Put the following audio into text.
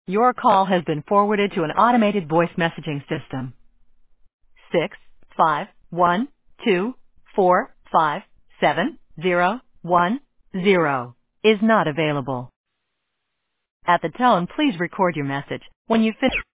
Your call has been forwarded to an automated voice messaging system. 65124570110 is not available. At the tone, please record your message. When you finish